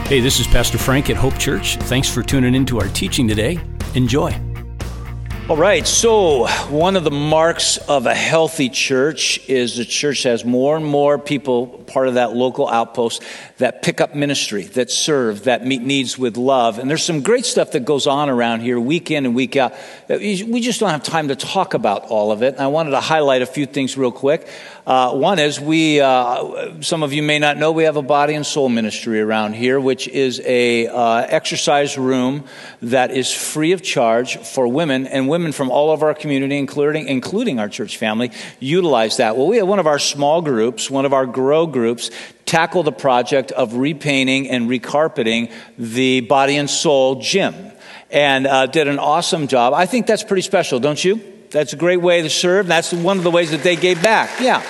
Hey, this is Pastor Frank at Hope Church. Thanks for tuning into our teaching today. Enjoy. All right, so one of the marks of a healthy church is the church has more and more people, part of that local outpost, that pick up ministry, that serve, that meet needs with love. And there's some great stuff that goes on around here week in and week out. We just don't have time to talk about all of it. And I wanted to highlight a few things real quick. One is some of you may not know, we have a body and soul ministry around here, which is a exercise room that is free of charge for women, and women from all of our community, including our church family, utilize that. Well, we have one of our small groups, one of our grow groups, tackle the project of repainting and recarpeting the body and soul gym, and did an awesome job. I think that's pretty special, don't you? That's a great way to serve. That's one of the ways that they gave back. Yeah.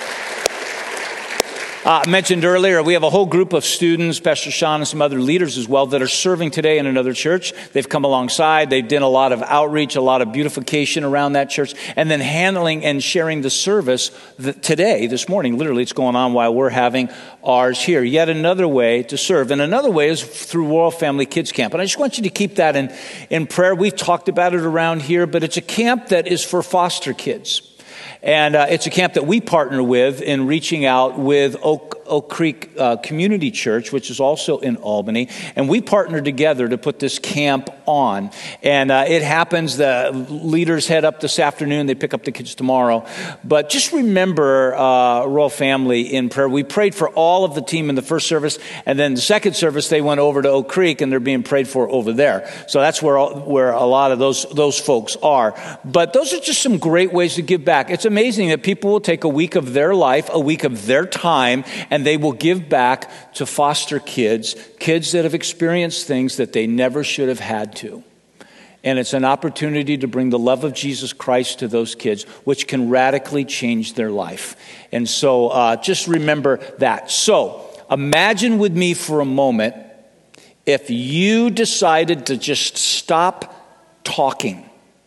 I mentioned earlier, we have a whole group of students, Pastor Sean and some other leaders as well, that are serving today in another church. They've come alongside. They've done a lot of outreach, a lot of beautification around that church, and then handling and sharing the service today, this morning. Literally, it's going on while we're having ours here. Yet another way to serve. And another way is through Royal Family Kids Camp. And I just want you to keep that in prayer. We've talked about it around here, but it's a camp that is for foster kids. And it's a camp that we partner with in reaching out with Oak Creek Community Church, which is also in Albany. And we partner together to put this camp on. And it happens, the leaders head up this afternoon. They pick up the kids tomorrow. But just remember Royal Family in prayer. We prayed for all of the team in the first service. And then the second service, they went over to Oak Creek, and they're being prayed for over there. So that's where a lot of those folks are. But those are just some great ways to give back. It's amazing that people will take a week of their life, a week of their time, and they will give back to foster kids that have experienced things that they never should have had to. And it's an opportunity to bring the love of Jesus Christ to those kids, which can radically change their life. And so just remember that. So imagine with me for a moment if you decided to just stop talking.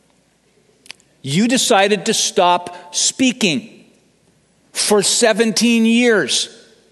You decided to stop speaking for 17 years.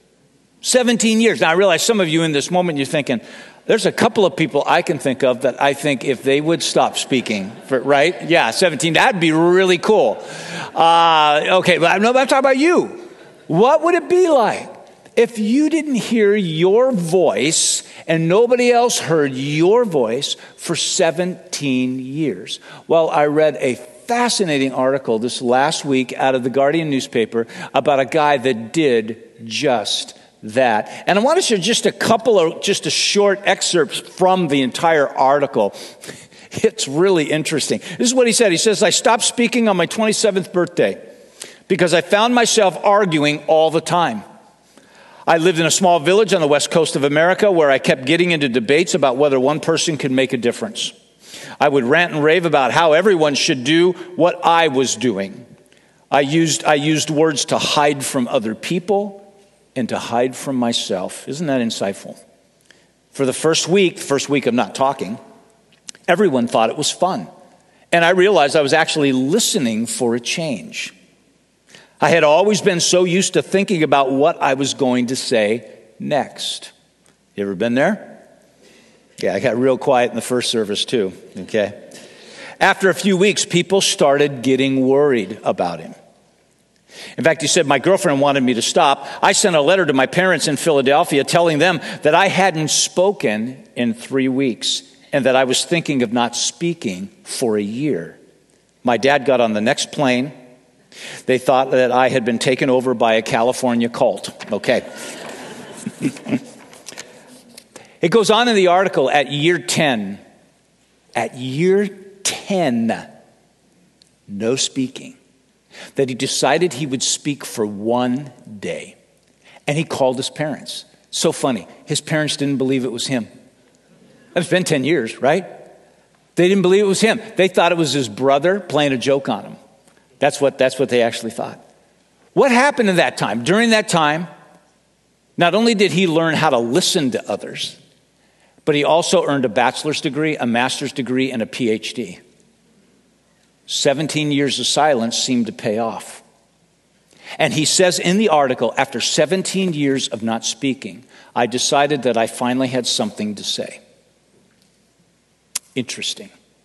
17 years. Now, I realize some of you in this moment, you're thinking, there's a couple of people I can think of that I think if they would stop speaking, right? Yeah, 17. That'd be really cool. Okay, but I'm talking about you. What would it be like if you didn't hear your voice and nobody else heard your voice for 17 years? Well, I read a fascinating article this last week out of the Guardian newspaper about a guy that did just that. And I want to share just a short excerpts from the entire article. It's really interesting. This is what he said. He says, I stopped speaking on my 27th birthday because I found myself arguing all the time. I lived in a small village on the west coast of America where I kept getting into debates about whether one person could make a difference. I would rant and rave about how everyone should do what I was doing. I used words to hide from other people and to hide from myself. Isn't that insightful? For the first week of not talking, everyone thought it was fun. And I realized I was actually listening for a change. I had always been so used to thinking about what I was going to say next. You ever been there? Yeah, I got real quiet in the first service too, okay? After a few weeks, people started getting worried about him. In fact, he said, my girlfriend wanted me to stop. I sent a letter to my parents in Philadelphia telling them that I hadn't spoken in 3 weeks and that I was thinking of not speaking for a year. My dad got on the next plane. They thought that I had been taken over by a California cult. Okay. It goes on in the article at year 10, no speaking, that he decided he would speak for one day. And he called his parents. So funny. His parents didn't believe it was him. It's been 10 years, right? They didn't believe it was him. They thought it was his brother playing a joke on him. That's what they actually thought. What happened in that time? During that time, not only did he learn how to listen to others, but he also earned a bachelor's degree, a master's degree, and a PhD. 17 years of silence seemed to pay off. And he says in the article, after 17 years of not speaking, I decided that I finally had something to say. Interesting.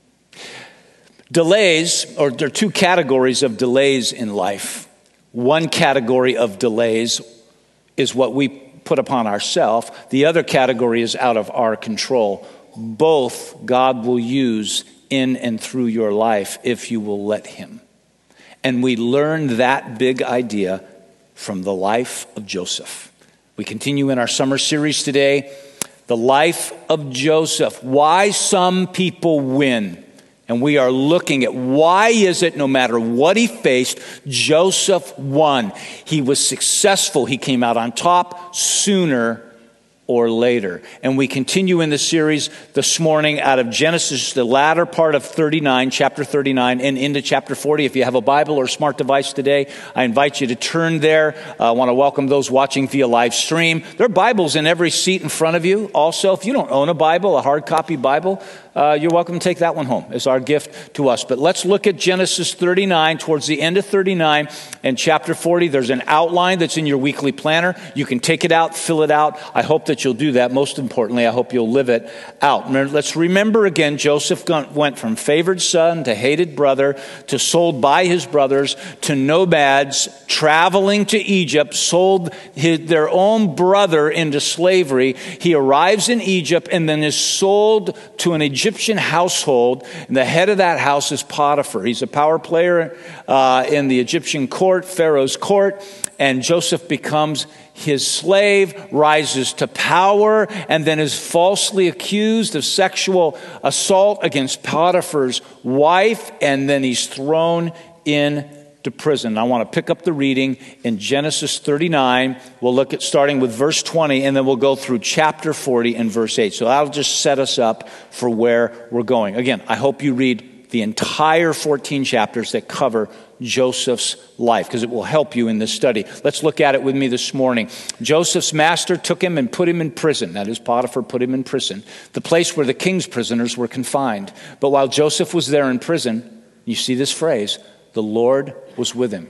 Delays, or there are two categories of delays in life. One category of delays is what we put upon ourselves. The other category is out of our control. Both God will use in and through your life if you will let him. And we learned that big idea from the life of Joseph. We continue in our summer series today, the life of Joseph. Why some people win. And we are looking at why is it no matter what he faced, Joseph won. He was successful. He came out on top sooner or later. And we continue in the series this morning out of Genesis, the latter part of 39, chapter 39, and into chapter 40. If you have a Bible or a smart device today, I invite you to turn there. I want to welcome those watching via live stream. There are Bibles in every seat in front of you. Also, if you don't own a Bible, a hard copy Bible, you're welcome to take that one home as our gift to us. But let's look at Genesis 39, towards the end of 39 and chapter 40. There's an outline that's in your weekly planner. You can take it out, fill it out. I hope that you'll do that. Most importantly, I hope you'll live it out. Let's remember again, Joseph went from favored son to hated brother to sold by his brothers to nomads traveling to Egypt, sold their own brother into slavery. He arrives in Egypt and then is sold to an Egyptian household, and the head of that house is Potiphar. He's a power player in the Egyptian court, Pharaoh's court, and Joseph becomes his slave, rises to power, and then is falsely accused of sexual assault against Potiphar's wife, and then he's thrown into prison. I want to pick up the reading in Genesis 39. We'll look at starting with verse 20, and then we'll go through chapter 40 and verse 8. So that'll just set us up for where we're going. Again, I hope you read the entire 14 chapters that cover Joseph's life, because it will help you in this study. Let's look at it with me this morning. Joseph's master took him and put him in prison. That is, Potiphar put him in prison, the place where the king's prisoners were confined. But while Joseph was there in prison, you see this phrase, the Lord was with him.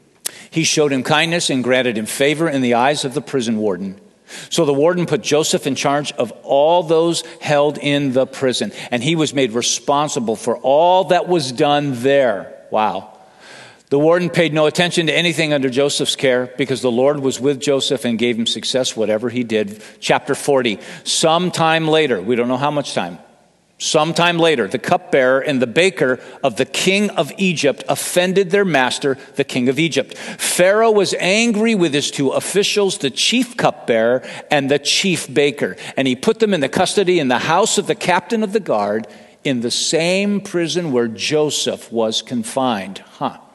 He showed him kindness and granted him favor in the eyes of the prison warden. So the warden put Joseph in charge of all those held in the prison, and he was made responsible for all that was done there. Wow. The warden paid no attention to anything under Joseph's care because the Lord was with Joseph and gave him success whatever he did. Chapter 40. Sometime later, we don't know how much time, sometime later, the cupbearer and the baker of the king of Egypt offended their master, the king of Egypt. Pharaoh was angry with his two officials, the chief cupbearer and the chief baker, and he put them in the custody in the house of the captain of the guard in the same prison where Joseph was confined.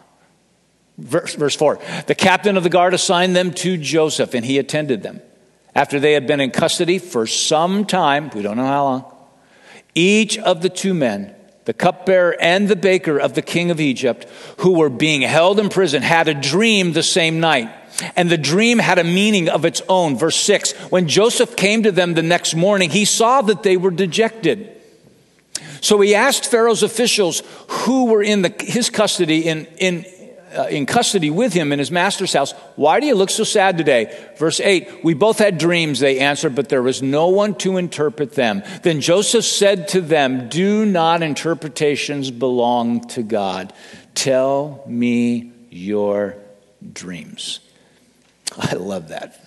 Verse 4. The captain of the guard assigned them to Joseph, and he attended them. After they had been in custody for some time, we don't know how long, each of the two men, the cupbearer and the baker of the king of Egypt, who were being held in prison, had a dream the same night. And the dream had a meaning of its own. Verse 6, when Joseph came to them the next morning, he saw that they were dejected. So he asked Pharaoh's officials who were in his custody in custody with him in his master's house, why do you look so sad today? Verse 8, we both had dreams, they answered, but there was no one to interpret them. Then Joseph said to them, do not interpretations belong to God? Tell me your dreams. I love that.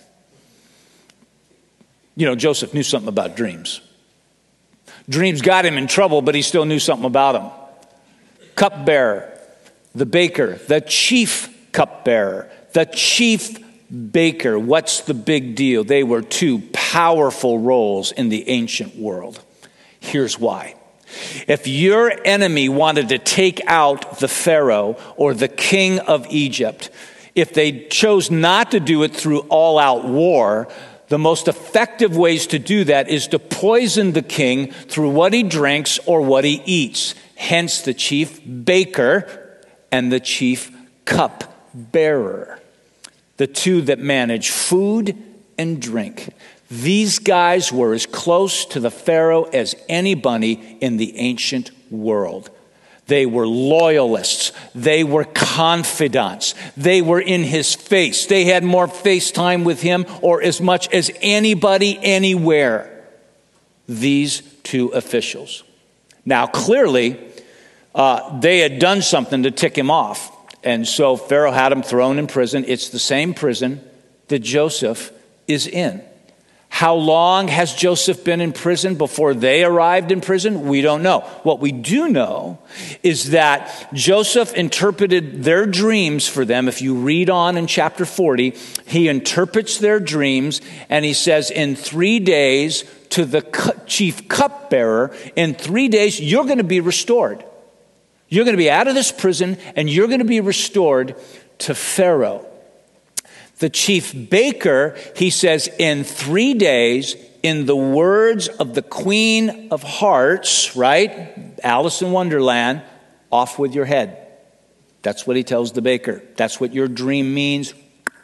You know, Joseph knew something about dreams. Dreams got him in trouble, but he still knew something about them. Cupbearer, the baker, the chief cupbearer, the chief baker. What's the big deal? They were two powerful roles in the ancient world. Here's why. If your enemy wanted to take out the Pharaoh or the king of Egypt, if they chose not to do it through all-out war, the most effective ways to do that is to poison the king through what he drinks or what he eats. Hence the chief baker and the chief cup-bearer, the two that manage food and drink. These guys were as close to the Pharaoh as anybody in the ancient world. They were loyalists. They were confidants. They were in his face. They had more face time with him or as much as anybody anywhere. These two officials. Now, clearly, they had done something to tick him off. And so Pharaoh had him thrown in prison. It's the same prison that Joseph is in. How long has Joseph been in prison before they arrived in prison? We don't know. What we do know is that Joseph interpreted their dreams for them. If you read on in chapter 40, he interprets their dreams and he says, in 3 days to the chief cupbearer, in 3 days you're going to be restored. You're going to be out of this prison and you're going to be restored to Pharaoh. The chief baker, he says, in 3 days, in the words of the Queen of Hearts, right? Alice in Wonderland, off with your head. That's what he tells the baker. That's what your dream means.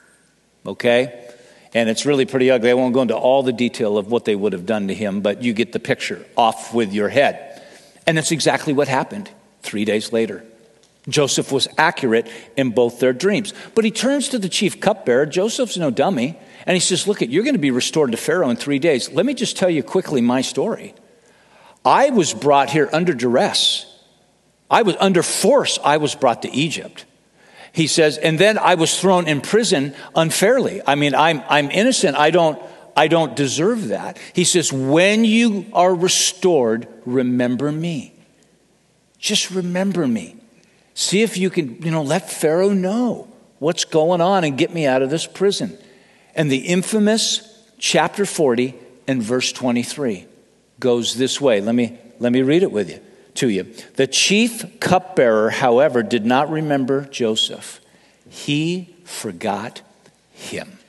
Okay? And it's really pretty ugly. I won't go into all the detail of what they would have done to him, but you get the picture. Off with your head. And that's exactly what happened 3 days later. Joseph was accurate in both their dreams. But he turns to the chief cupbearer. Joseph's no dummy. And he says, look, you're going to be restored to Pharaoh in 3 days. Let me just tell you quickly my story. I was brought here under duress. I was under force. I was brought to Egypt. He says, and then I was thrown in prison unfairly. I mean, I'm innocent. I don't deserve that. He says, when you are restored, remember me. Just remember me. See if you can, let Pharaoh know what's going on and get me out of this prison. And the infamous chapter 40 and verse 23 goes this way. Let me read it to you. The chief cupbearer, however, did not remember Joseph. He forgot him.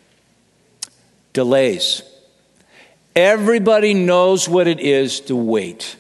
Delays. Everybody knows what it is to wait.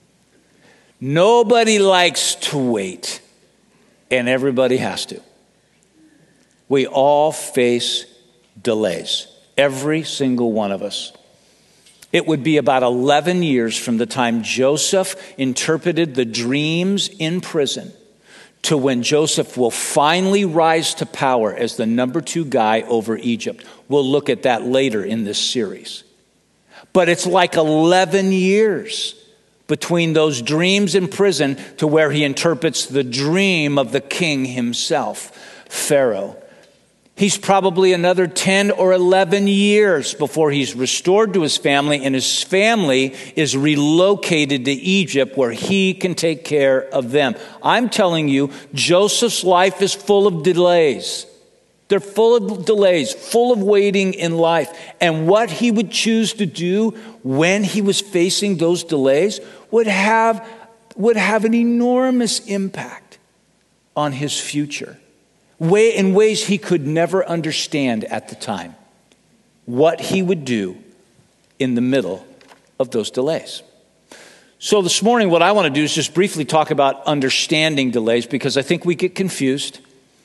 Nobody likes to wait. And everybody has to. We all face delays. Every single one of us. It would be about 11 years from the time Joseph interpreted the dreams in prison to when Joseph will finally rise to power as the number 2 guy over Egypt. We'll look at that later in this series. But it's like 11 years between those dreams in prison to where he interprets the dream of the king himself, Pharaoh. He's probably another 10 or 11 years before he's restored to his family, and his family is relocated to Egypt where he can take care of them. I'm telling you, Joseph's life is full of delays. They're full of delays, full of waiting in life. And what he would choose to do when he was facing those delays would have an enormous impact on his future. In ways he could never understand at the time. What he would do in the middle of those delays. So this morning, what I want to do is just briefly talk about understanding delays, because I think we get confused.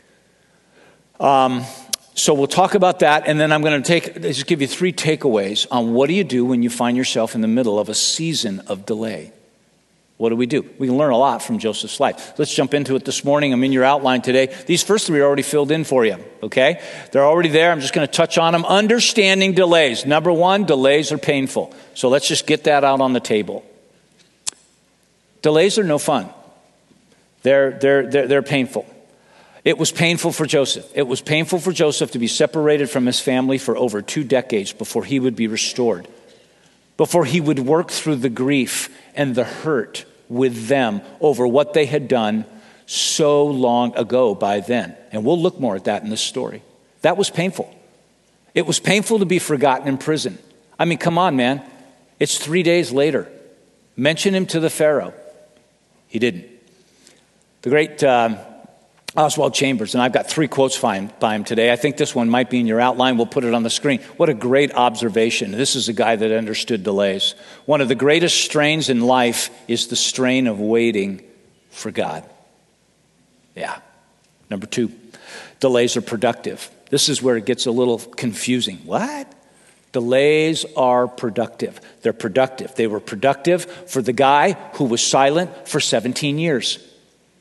So we'll talk about that, and then I'm going to just give you 3 takeaways on what do you do when you find yourself in the middle of a season of delay. What do? We can learn a lot from Joseph's life. Let's jump into it this morning. I'm in your outline today. These first 3 are already filled in for you, okay? They're already there. I'm just going to touch on them. Understanding delays. Number 1, delays are painful. So let's just get that out on the table. Delays are no fun. They're painful. It was painful for Joseph. It was painful for Joseph to be separated from his family for over 2 decades before he would be restored, before he would work through the grief and the hurt with them over what they had done so long ago by then. And we'll look more at that in this story. That was painful. It was painful to be forgotten in prison. I mean, come on, man. It's 3 days later. Mention him to the Pharaoh. He didn't. The great Oswald Chambers, and I've got 3 quotes by him today. I think this one might be in your outline. We'll put it on the screen. What a great observation. This is a guy that understood delays. One of the greatest strains in life is the strain of waiting for God. Yeah. Number 2, delays are productive. This is where it gets a little confusing. What? Delays are productive. They're productive. They were productive for the guy who was silent for 17 years.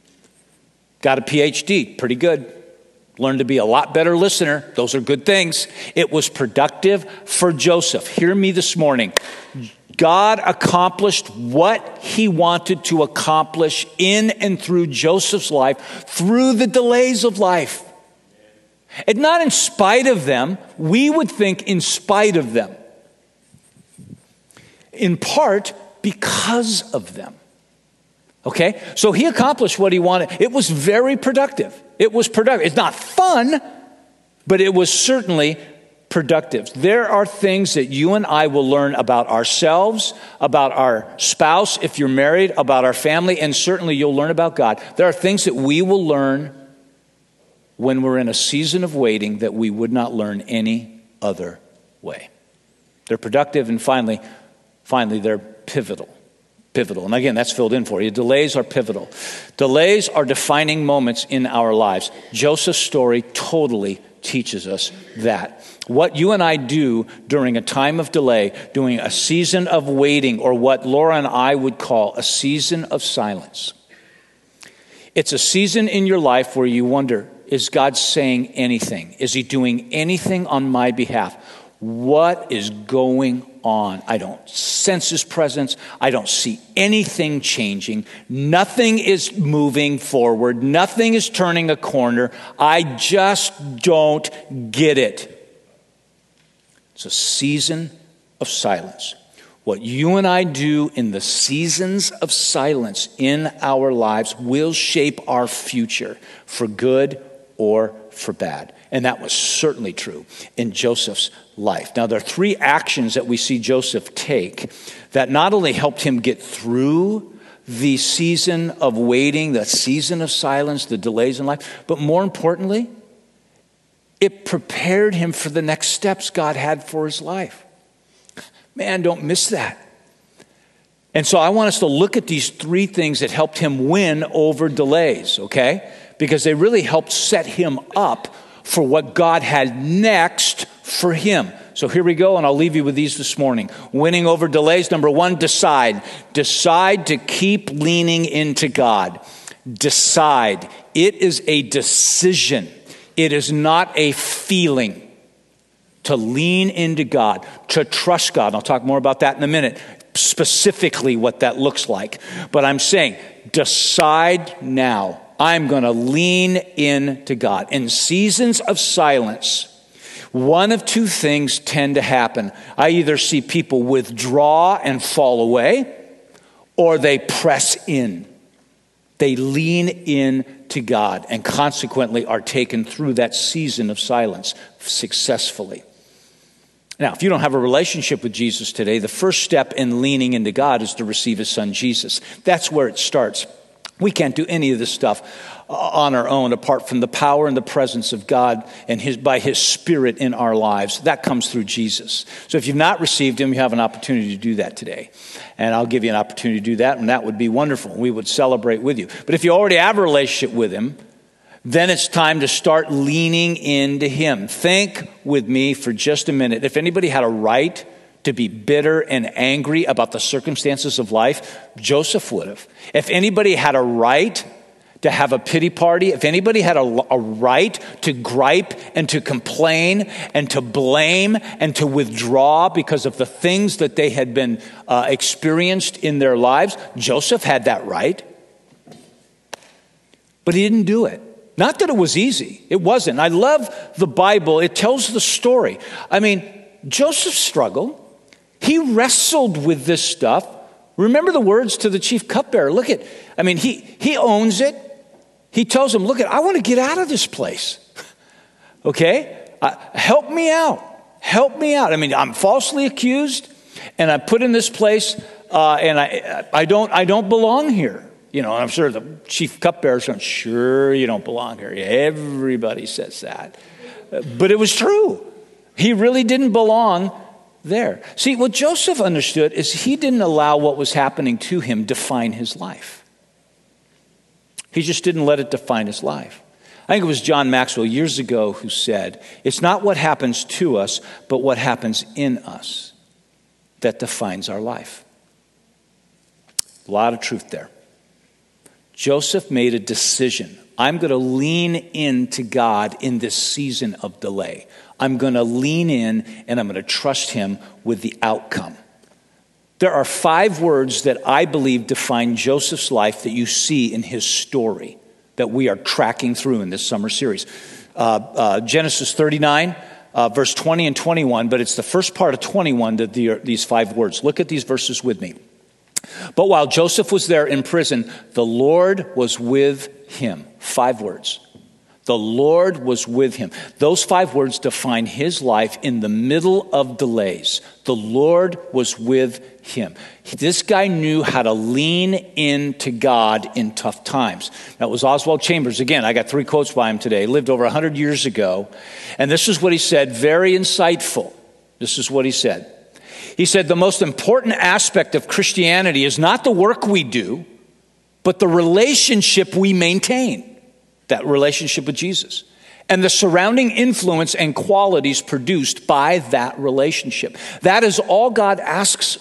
Got a PhD, pretty good. Learned to be a lot better listener. Those are good things. It was productive for Joseph. Hear me this morning. God accomplished what he wanted to accomplish in and through Joseph's life, through the delays of life. And not in spite of them. We would think in spite of them. In part, because of them. Okay? So he accomplished what he wanted. It was very productive. It was productive. It's not fun, but it was certainly productive. There are things that you and I will learn about ourselves, about our spouse, if you're married, about our family, and certainly you'll learn about God. There are things that we will learn when we're in a season of waiting that we would not learn any other way. They're productive, and finally, they're pivotal. And again, that's filled in for you. Delays are pivotal. Delays are defining moments in our lives. Joseph's story totally teaches us that. What you and I do during a time of delay, during a season of waiting, or what Laura and I would call a season of silence. It's a season in your life where you wonder, is God saying anything? Is he doing anything on my behalf? What is going on? I don't sense his presence. I don't see anything changing. Nothing is moving forward. Nothing is turning a corner. I just don't get it. It's a season of silence. What you and I do in the seasons of silence in our lives will shape our future for good or for bad. And that was certainly true in Joseph's life. Now, there are three actions that we see Joseph take that not only helped him get through the season of waiting, the season of silence, the delays in life, but more importantly, it prepared him for the next steps God had for his life. Man, don't miss that. And so I want us to look at these three things that helped him win over delays, okay? Because they really helped set him up for what God had next for him. So here we go, and I'll leave you with these this morning. Winning over delays. Number one, decide. Decide to keep leaning into God. Decide. It is a decision. It is not a feeling. To lean into God, to trust God. I'll talk more about that in a minute, specifically what that looks like. But I'm saying, decide now. I'm going to lean into God. In seasons of silence, one of two things tend to happen. I either see people withdraw and fall away, or they press in. They lean in to God and consequently are taken through that season of silence successfully. Now, if you don't have a relationship with Jesus today, the first step in leaning into God is to receive his son, Jesus. That's where it starts. We can't do any of this stuff on our own apart from the power and the presence of God and by his Spirit in our lives. That comes through Jesus. So if you've not received him, you have an opportunity to do that today. And I'll give you an opportunity to do that, and that would be wonderful. We would celebrate with you. But if you already have a relationship with him, then it's time to start leaning into him. Think with me for just a minute. If anybody had a right to be bitter and angry about the circumstances of life, Joseph would have. If anybody had a right to have a pity party, if anybody had a right to gripe and to complain and to blame and to withdraw because of the things that they had been experienced in their lives, Joseph had that right. But he didn't do it. Not that it was easy. It wasn't. I love the Bible. It tells the story. I mean, Joseph struggled. He wrestled with this stuff. Remember the words to the chief cupbearer. Look at, I mean, he owns it. He tells him, look at, I want to get out of this place. Okay? Help me out. Help me out. I mean, I'm falsely accused and I'm put in this place and I don't belong here. You know, I'm sure the chief cupbearer's going, sure you don't belong here. Everybody says that. But it was true. He really didn't belong there. See, what Joseph understood is he didn't allow what was happening to him define his life. He just didn't let it define his life. I think it was John Maxwell years ago who said, it's not what happens to us, but what happens in us that defines our life. A lot of truth there. Joseph made a decision. I'm going to lean into God in this season of delay. I'm going to lean in and I'm going to trust him with the outcome. There are 5 words that I believe define Joseph's life that you see in his story that we are tracking through in this summer series. Genesis 39, verse 20 and 21, but it's the first part of 21 that these 5 words. Look at these verses with me. But while Joseph was there in prison, the Lord was with him. 5 words. The Lord was with him. Those 5 words define his life in the middle of delays. The Lord was with him. This guy knew how to lean into God in tough times. Now, it was Oswald Chambers. Again, I got 3 quotes by him today. He lived over 100 years ago. And this is what he said, very insightful. This is what he said. He said, the most important aspect of Christianity is not the work we do, but the relationship we maintain. That relationship with Jesus. And the surrounding influence and qualities produced by that relationship. That is all God asks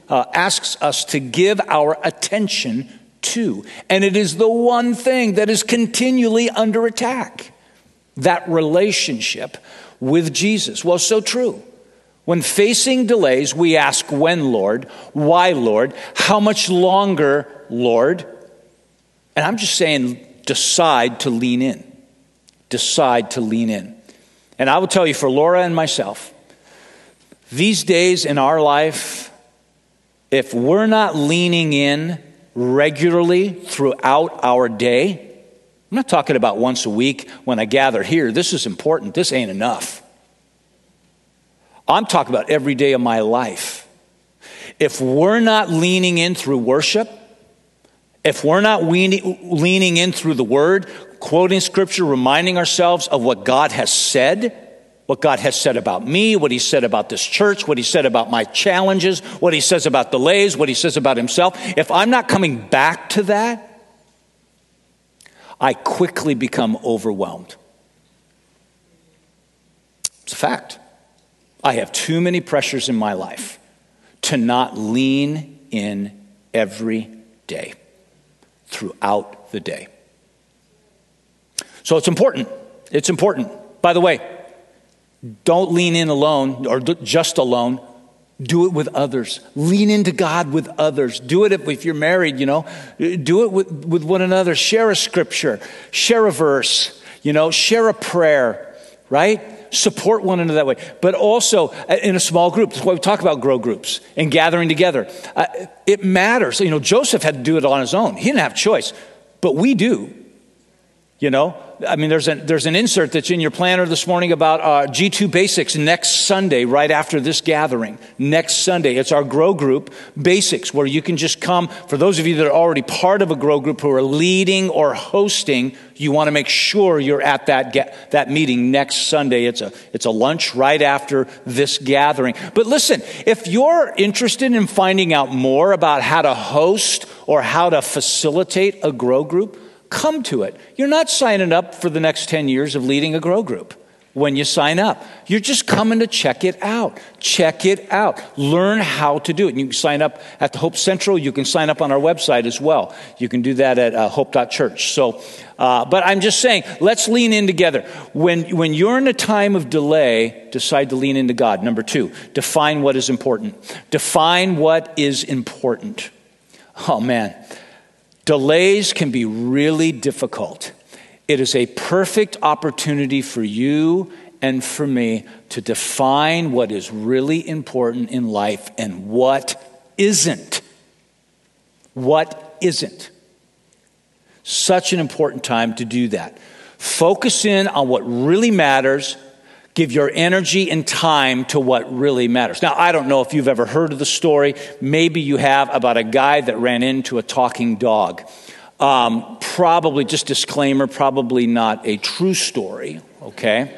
us to give our attention to. And it is the one thing that is continually under attack. That relationship with Jesus. Well, so true. When facing delays, we ask when, Lord? Why, Lord? How much longer, Lord? And I'm just saying, decide to lean in. Decide to lean in. And I will tell you, for Laura and myself, these days in our life, if we're not leaning in regularly throughout our day, I'm not talking about once a week when I gather here. This is important. This ain't enough. I'm talking about every day of my life. If we're not leaning in through worship, if we're not leaning in through the Word, quoting Scripture, reminding ourselves of what God has said about me, what he said about this church, what he said about my challenges, what he says about delays, what he says about himself, if I'm not coming back to that, I quickly become overwhelmed. It's a fact. I have too many pressures in my life to not lean in every day, throughout the day. So it's important. It's important. By the way, don't lean in alone or just alone. Do it with others. Lean into God with others. Do it if you're married, do it with one another. Share a scripture, share a verse, share a prayer, right? Support one another that way. But also in a small group. That's why we talk about grow groups and gathering together. It matters. Joseph had to do it on his own. He didn't have a choice, but we do. There's an insert that's in your planner this morning about G2 Basics next Sunday, right after this gathering. Next Sunday, it's our Grow Group Basics, where you can just come. For those of you that are already part of a Grow Group who are leading or hosting, you want to make sure you're at that meeting next Sunday. It's a lunch right after this gathering. But listen, if you're interested in finding out more about how to host or how to facilitate a Grow Group, come to it. You're not signing up for the next 10 years of leading a Grow Group when you sign up. You're just coming to check it out. Check it out. Learn how to do it. You can sign up at the Hope Central. You can sign up on our website as well. You can do that at hope.church. But I'm just saying, let's lean in together. When you're in a time of delay, decide to lean into God. Number 2, define what is important. Define what is important. Oh, man. Delays can be really difficult. It is a perfect opportunity for you and for me to define what is really important in life and what isn't. What isn't. Such an important time to do that. Focus in on what really matters. Give your energy and time to what really matters. Now, I don't know if you've ever heard of the story. Maybe you have, about a guy that ran into a talking dog. Probably, just disclaimer, probably not a true story, okay?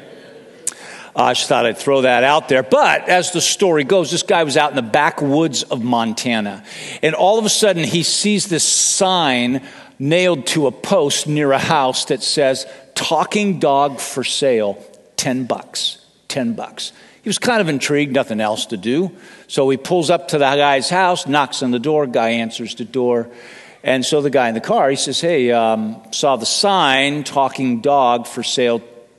I just thought I'd throw that out there. But as the story goes, this guy was out in the backwoods of Montana. And all of a sudden, he sees this sign nailed to a post near a house that says, "Talking dog for sale, $10. $10. He was kind of intrigued, nothing else to do. So he pulls up to the guy's house, knocks on the door. Guy answers the door. And so the guy in the car, he says, hey, saw the sign, talking dog for sale,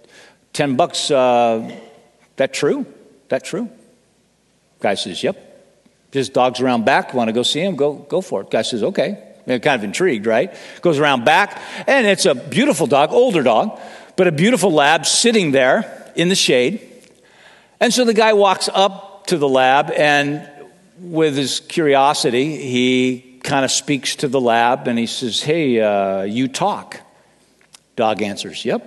$10. That true? That true? Guy says, yep. His dog's around back. Want to go see him? Go for it. Guy says, okay. They're kind of intrigued, right? Goes around back, and it's a beautiful dog, older dog, but a beautiful lab sitting there in the shade. And so the guy walks up to the lab, and with his curiosity, he kind of speaks to the lab, and he says, hey, you talk. Dog answers, yep.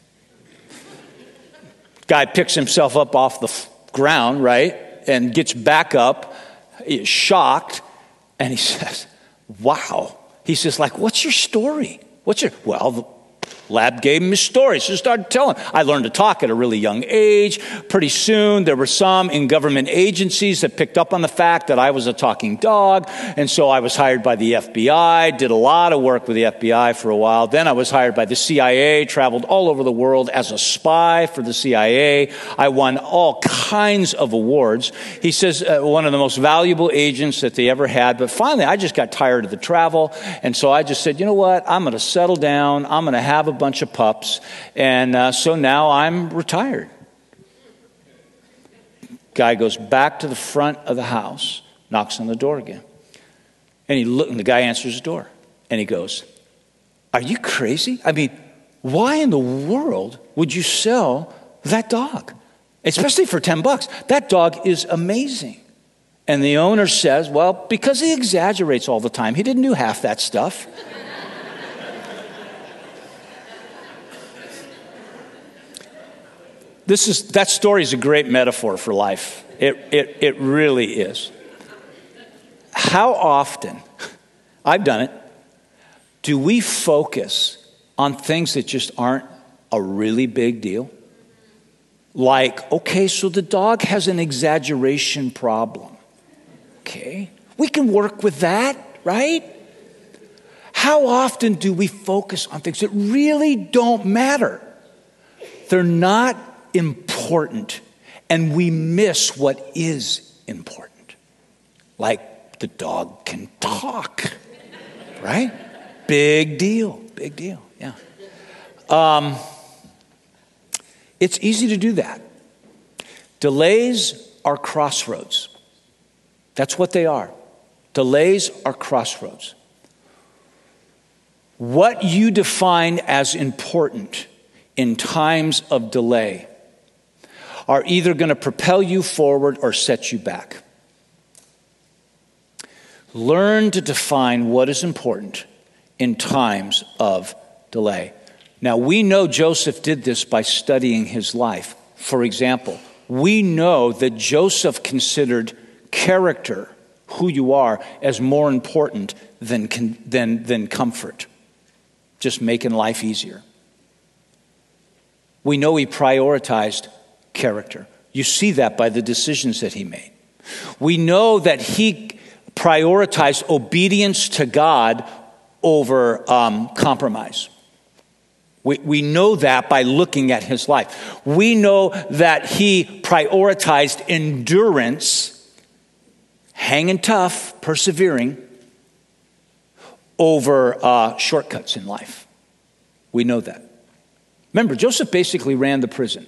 Guy picks himself up off the ground, right, and gets back up, shocked, and he says, wow. He says, like, what's your story? Well, the lab gave him his story. So he started telling. I learned to talk at a really young age. Pretty soon, there were some in government agencies that picked up on the fact that I was a talking dog. And so I was hired by the FBI, did a lot of work with the FBI for a while. Then I was hired by the CIA, traveled all over the world as a spy for the CIA. I won all kinds of awards. He says, one of the most valuable agents that they ever had. But finally, I just got tired of the travel. And so I just said, you know what? I'm going to settle down. I'm going to have a bunch of pups, and so now I'm retired. Guy goes back to the front of the house, knocks on the door again, and the guy answers the door, and he goes, are you crazy? I mean, why in the world would you sell that dog? Especially for $10. That dog is amazing. And the owner says, well, because he exaggerates all the time. He didn't do half that stuff. That story is a great metaphor for life. It really is. How often, I've done it, do we focus on things that just aren't a really big deal? Like, okay, so the dog has an exaggeration problem. Okay, we can work with that, right? How often do we focus on things that really don't matter? They're not important, and we miss what is important. Like the dog can talk, right? Big deal, yeah. It's easy to do that. Delays are crossroads. That's what they are. Delays are crossroads. What you define as important in times of delay are either going to propel you forward or set you back. Learn to define what is important in times of delay. Now, we know Joseph did this by studying his life. For example, we know that Joseph considered character, who you are, as more important than comfort, just making life easier. We know he prioritized character. You see that by the decisions that he made. We know that he prioritized obedience to God over compromise. We know that by looking at his life. We know that he prioritized endurance, hanging tough, persevering, over shortcuts in life. We know that. Remember, Joseph basically ran the prison.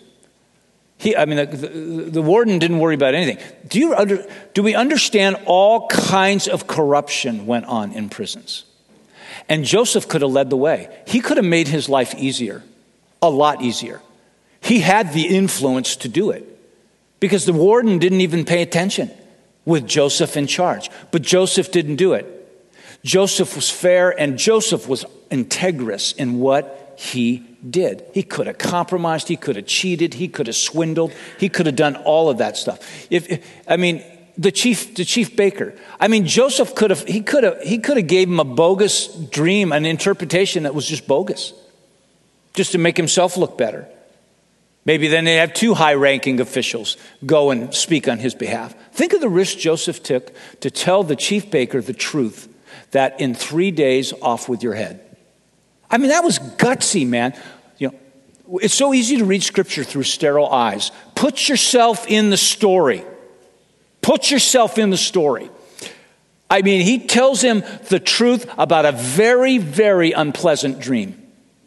The warden didn't worry about anything. Do we understand all kinds of corruption went on in prisons? And Joseph could have led the way. He could have made his life easier, a lot easier. He had the influence to do it because the warden didn't even pay attention with Joseph in charge. But Joseph didn't do it. Joseph was fair, and Joseph was integrous in what he did. He could have compromised, he could have cheated, he could have swindled, he could have done all of that stuff. The chief baker. Joseph could have gave him a bogus dream, an interpretation that was just bogus, just to make himself look better. Maybe then they have two high-ranking officials go and speak on his behalf. Think of the risk Joseph took to tell the chief baker the truth that in 3 days off with your head. That was gutsy, man. It's so easy to read scripture through sterile eyes. Put yourself in the story. Put yourself in the story. I mean, he tells him the truth about a very, very unpleasant dream.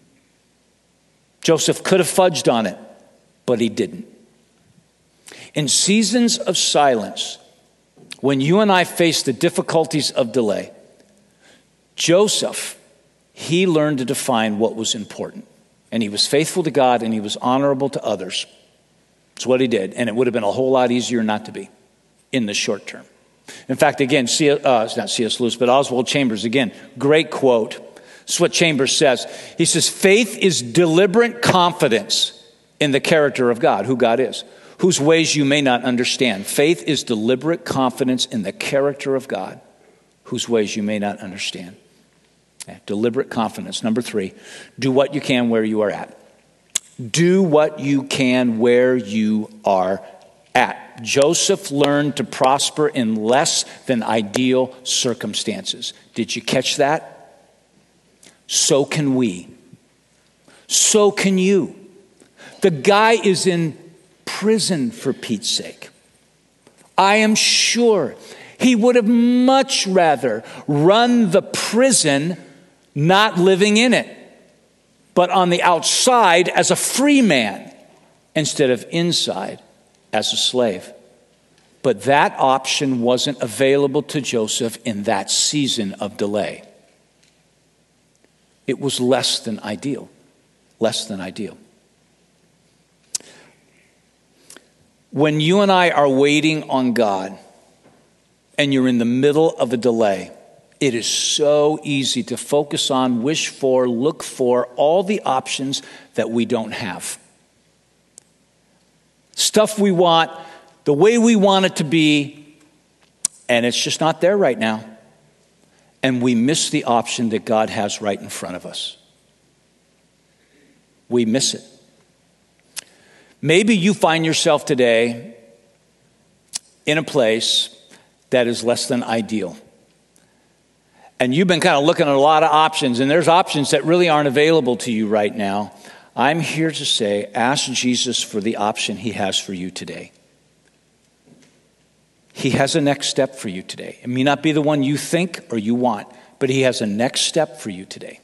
Joseph could have fudged on it, but he didn't. In seasons of silence, when you and I face the difficulties of delay, Joseph, he learned to define what was important. And he was faithful to God and he was honorable to others. That's what he did. And it would have been a whole lot easier not to be in the short term. In fact, again, it's not C.S. Lewis, but Oswald Chambers, again, great quote. This is what Chambers says. He says, faith is deliberate confidence in the character of God, who God is, whose ways you may not understand. Faith is deliberate confidence in the character of God, whose ways you may not understand. Yeah, deliberate confidence. Number 3, do what you can where you are at. Do what you can where you are at. Joseph learned to prosper in less than ideal circumstances. Did you catch that? So can we. So can you. The guy is in prison for Pete's sake. I am sure he would have much rather run the prison not living in it, but on the outside as a free man instead of inside as a slave. But that option wasn't available to Joseph in that season of delay. It was less than ideal. Less than ideal. When you and I are waiting on God and you're in the middle of a delay, it is so easy to focus on, wish for, look for all the options that we don't have. Stuff we want, the way we want it to be, and it's just not there right now. And we miss the option that God has right in front of us. We miss it. Maybe you find yourself today in a place that is less than ideal. And you've been kind of looking at a lot of options, and there's options that really aren't available to you right now. I'm here to say, ask Jesus for the option he has for you today. He has a next step for you today. It may not be the one you think or you want, but he has a next step for you today.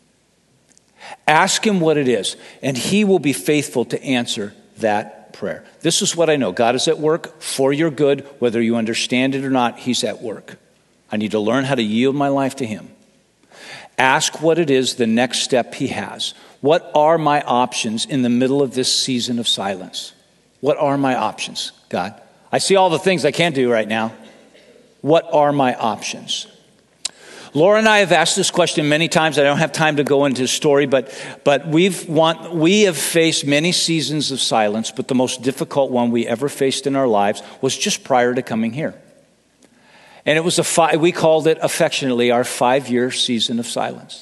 Ask him what it is, and he will be faithful to answer that prayer. This is what I know. God is at work for your good, whether you understand it or not, he's at work. I need to learn how to yield my life to him. Ask what it is, the next step he has. What are my options in the middle of this season of silence? What are my options, God? I see all the things I can't do right now. What are my options? Laura and I have asked this question many times. I don't have time to go into the story, but we have faced many seasons of silence, but the most difficult one we ever faced in our lives was just prior to coming here. And it was we called it affectionately our 5-year season of silence.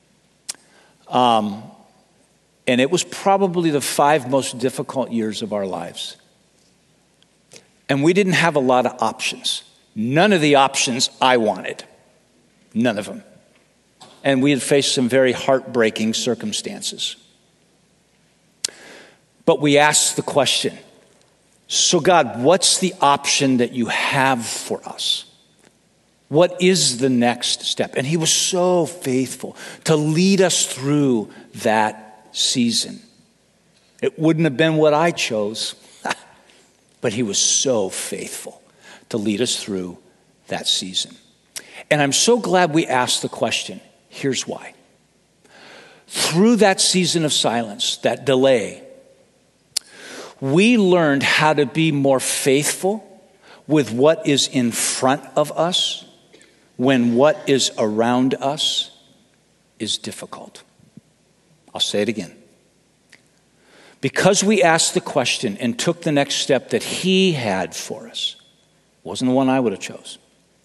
And it was probably the 5 most difficult years of our lives. And we didn't have a lot of options. None of the options I wanted. None of them. And we had faced some very heartbreaking circumstances. But we asked the question, so God, what's the option that you have for us? What is the next step? And he was so faithful to lead us through that season. It wouldn't have been what I chose, but he was so faithful to lead us through that season. And I'm so glad we asked the question. Here's why. Through that season of silence, that delay, we learned how to be more faithful with what is in front of us when what is around us is difficult. I'll say it again. Because we asked the question and took the next step that he had for us, wasn't the one I would have chose.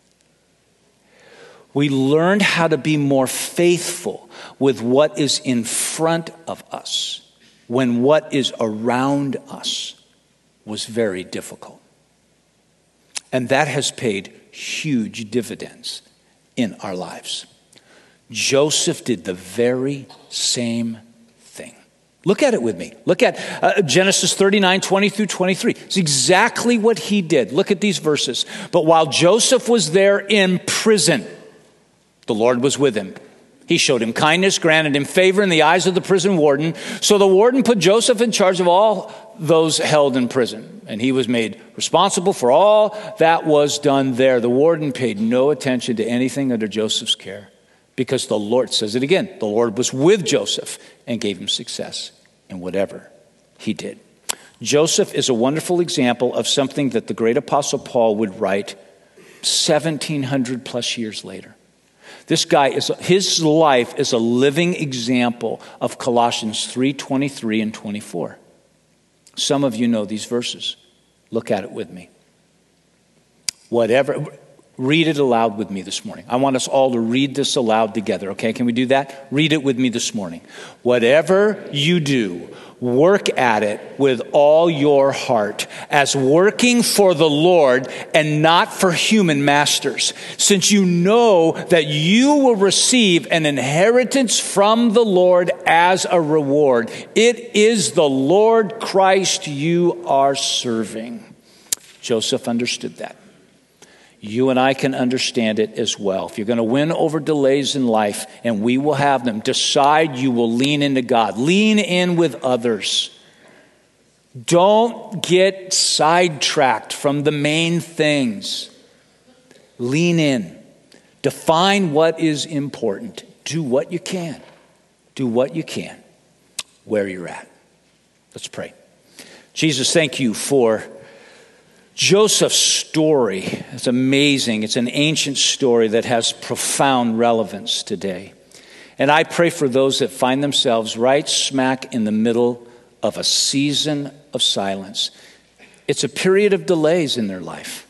We learned how to be more faithful with what is in front of us when what is around us was very difficult. And that has paid huge dividends in our lives. Joseph did the very same thing. Look at it with me. Look at Genesis 39, 20 through 23. It's exactly what he did. Look at these verses. But while Joseph was there in prison, the Lord was with him. He showed him kindness, granted him favor in the eyes of the prison warden. So the warden put Joseph in charge of all those held in prison. And he was made responsible for all that was done there. The warden paid no attention to anything under Joseph's care, because the Lord, says it again, the Lord was with Joseph and gave him success in whatever he did. Joseph is a wonderful example of something that the great apostle Paul would write 1,700 plus years later. This guy, his life is a living example of Colossians 3:23 and 24. Some of you know these verses. Look at it with me. Read it aloud with me this morning. I want us all to read this aloud together, okay? Can we do that? Read it with me this morning. Whatever you do, work at it with all your heart, as working for the Lord and not for human masters, since you know that you will receive an inheritance from the Lord as a reward. It is the Lord Christ you are serving. Joseph understood that. You and I can understand it as well. If you're going to win over delays in life, and we will have them, decide you will lean into God. Lean in with others. Don't get sidetracked from the main things. Lean in. Define what is important. Do what you can. Do what you can where you're at. Let's pray. Jesus, thank you for Joseph's story. It's amazing. It's an ancient story that has profound relevance today. And I pray for those that find themselves right smack in the middle of a season of silence. It's a period of delays in their life.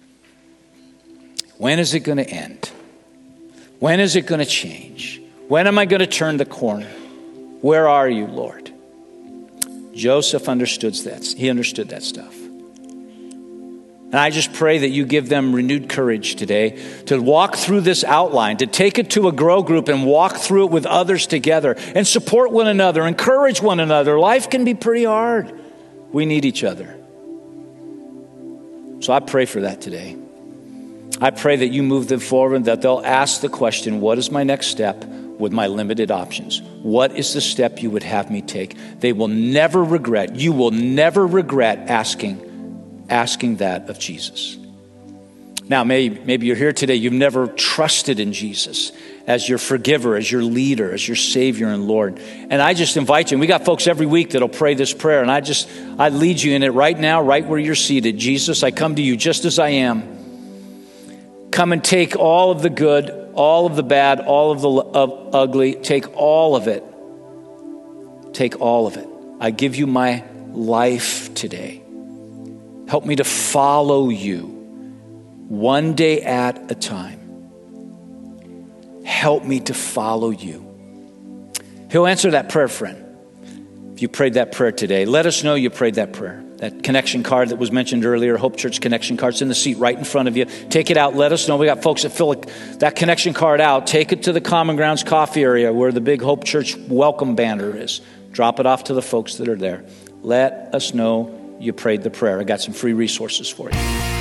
When is it going to end? When is it going to change? When am I going to turn the corner? Where are you, Lord? Joseph understood that. He understood that stuff. And I just pray that you give them renewed courage today to walk through this outline, to take it to a grow group and walk through it with others together and support one another, encourage one another. Life can be pretty hard. We need each other. So I pray for that today. I pray that you move them forward, that they'll ask the question, what is my next step with my limited options? What is the step you would have me take? They will never regret. You will never regret asking that of Jesus. Now, maybe you're here today, you've never trusted in Jesus as your forgiver, as your leader, as your Savior and Lord. And I just invite you, and we got folks every week that'll pray this prayer, and I lead you in it right now, right where you're seated. Jesus, I come to you just as I am. Come and take all of the good, all of the bad, all of the ugly. Take all of it. Take all of it. I give you my life today. Help me to follow you one day at a time. Help me to follow you. He'll answer that prayer, friend. If you prayed that prayer today, let us know you prayed that prayer. That connection card that was mentioned earlier, Hope Church connection card, it's in the seat right in front of you. Take it out. Let us know. We got folks that fill that connection card out. Take it to the Common Grounds coffee area where the big Hope Church welcome banner is. Drop it off to the folks that are there. Let us know you prayed the prayer. I got some free resources for you.